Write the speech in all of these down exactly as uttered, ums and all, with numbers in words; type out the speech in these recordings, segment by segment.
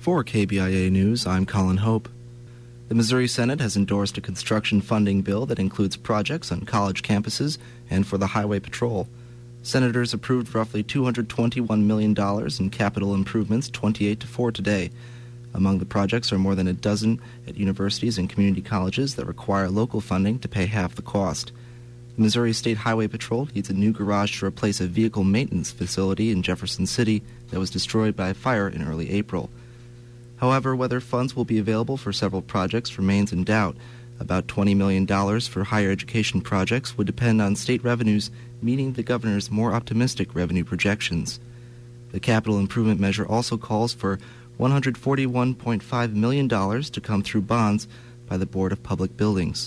For K B I A News, I'm Colin Hope. The Missouri Senate has endorsed a construction funding bill that includes projects on college campuses and for the Highway Patrol. Senators approved roughly two hundred twenty-one million dollars in capital improvements, twenty-eight to four today. Among the projects are more than a dozen at universities and community colleges that require local funding to pay half the cost. The Missouri State Highway Patrol needs a new garage to replace a vehicle maintenance facility in Jefferson City that was destroyed by a fire in early April. However, whether funds will be available for several projects remains in doubt. About twenty million dollars for higher education projects would depend on state revenues meeting the governor's more optimistic revenue projections. The capital improvement measure also calls for one hundred forty-one point five million dollars to come through bonds by the Board of Public Buildings.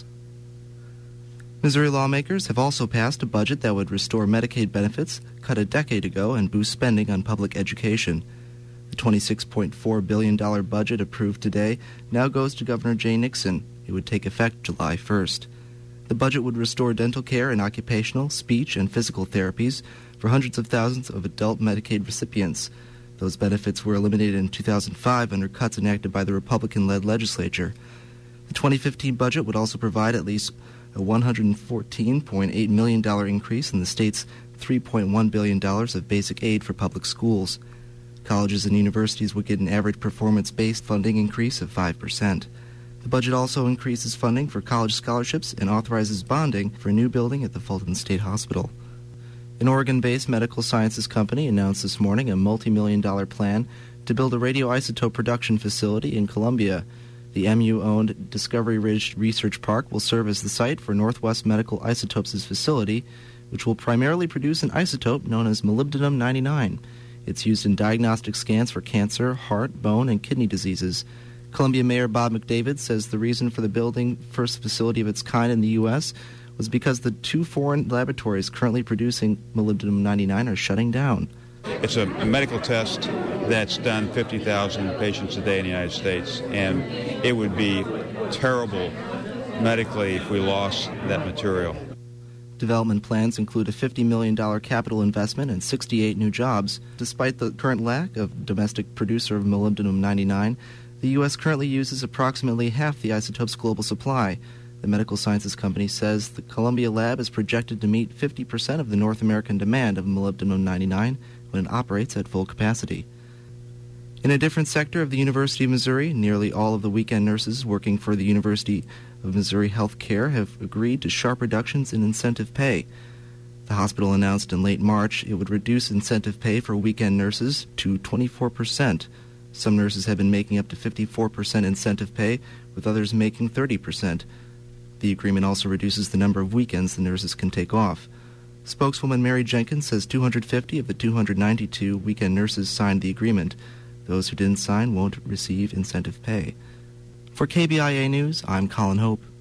Missouri lawmakers have also passed a budget that would restore Medicaid benefits cut a decade ago and boost spending on public education. The twenty-six point four billion dollars budget approved today now goes to Governor Jay Nixon. It would take effect July first. The budget would restore dental care and occupational, speech, and physical therapies for hundreds of thousands of adult Medicaid recipients. Those benefits were eliminated in two thousand five under cuts enacted by the Republican-led legislature. The twenty fifteen budget would also provide at least a one hundred fourteen point eight million dollars increase in the state's three point one billion dollars of basic aid for public schools. Colleges and universities would get an average performance-based funding increase of five percent. The budget also increases funding for college scholarships and authorizes bonding for a new building at the Fulton State Hospital. An Oregon-based medical sciences company announced this morning a multi-million dollar plan to build a radioisotope production facility in Columbia. The M U-owned Discovery Ridge Research Park will serve as the site for Northwest Medical Isotopes' facility, which will primarily produce an isotope known as molybdenum ninety-nine. It's used in diagnostic scans for cancer, heart, bone, and kidney diseases. Columbia Mayor Bob McDavid says the reason for the building first facility of its kind in the U S was because the two foreign laboratories currently producing molybdenum ninety-nine are shutting down. It's a medical test that's done fifty thousand patients a day in the United States, and it would be terrible medically if we lost that material. Development plans include a fifty million dollars capital investment and sixty-eight new jobs. Despite the current lack of domestic producer of molybdenum ninety-nine, the U S currently uses approximately half the isotope's global supply. The medical sciences company says the Columbia lab is projected to meet fifty percent of the North American demand of molybdenum ninety-nine when it operates at full capacity. In a different sector of the University of Missouri, nearly all of the weekend nurses working for the University of Missouri Health Care have agreed to sharp reductions in incentive pay. The hospital announced in late March it would reduce incentive pay for weekend nurses to twenty-four percent. Some nurses have been making up to fifty-four percent incentive pay, with others making thirty percent. The agreement also reduces the number of weekends the nurses can take off. Spokeswoman Mary Jenkins says two hundred fifty of the two hundred ninety-two weekend nurses signed the agreement. Those who didn't sign won't receive incentive pay. For K B I A News, I'm Colin Hope.